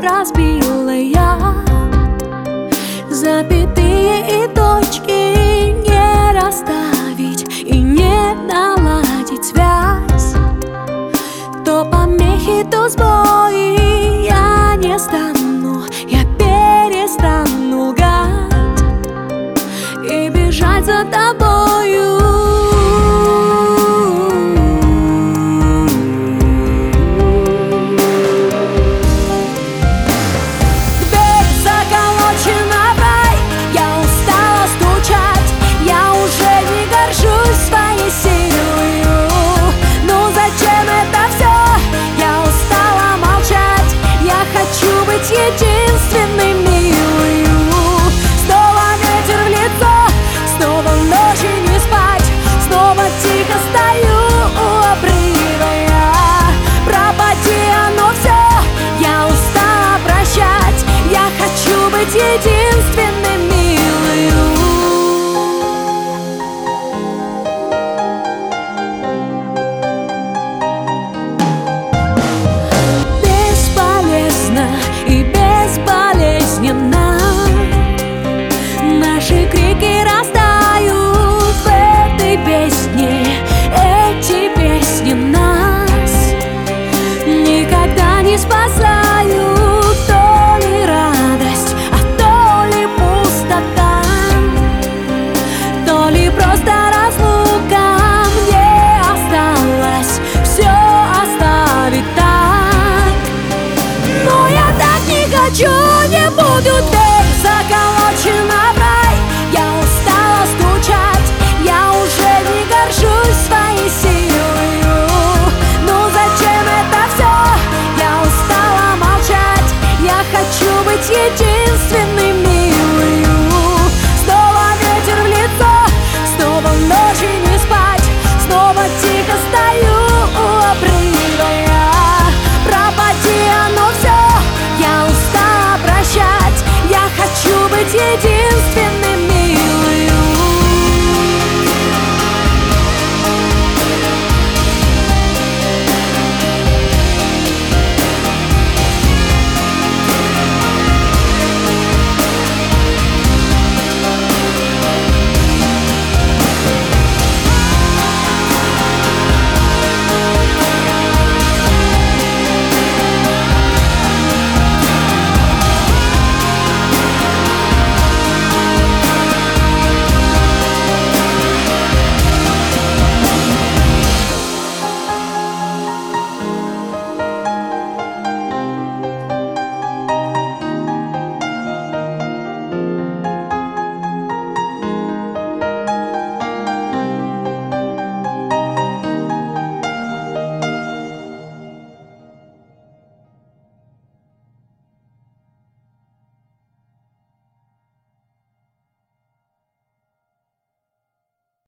разбила я. Запятые и точки не расставить и не наладить связь. То помехи, то сбои, я не стану, я перестану лгать и бежать за тобою. Единственной милою. Снова ветер в лицо, снова ночи не спать, снова тихо стою у обрыва я. Пропади оно все, я устала прощать, я хочу быть единственной милою. Бесполезно и безболезненно наши крики растают в этой песне. Эти песни нас никогда не спасают. То ли радость, а то ли пустота, то ли просто разлука. Мне осталось все оставить так, но я так не хочу, не буду.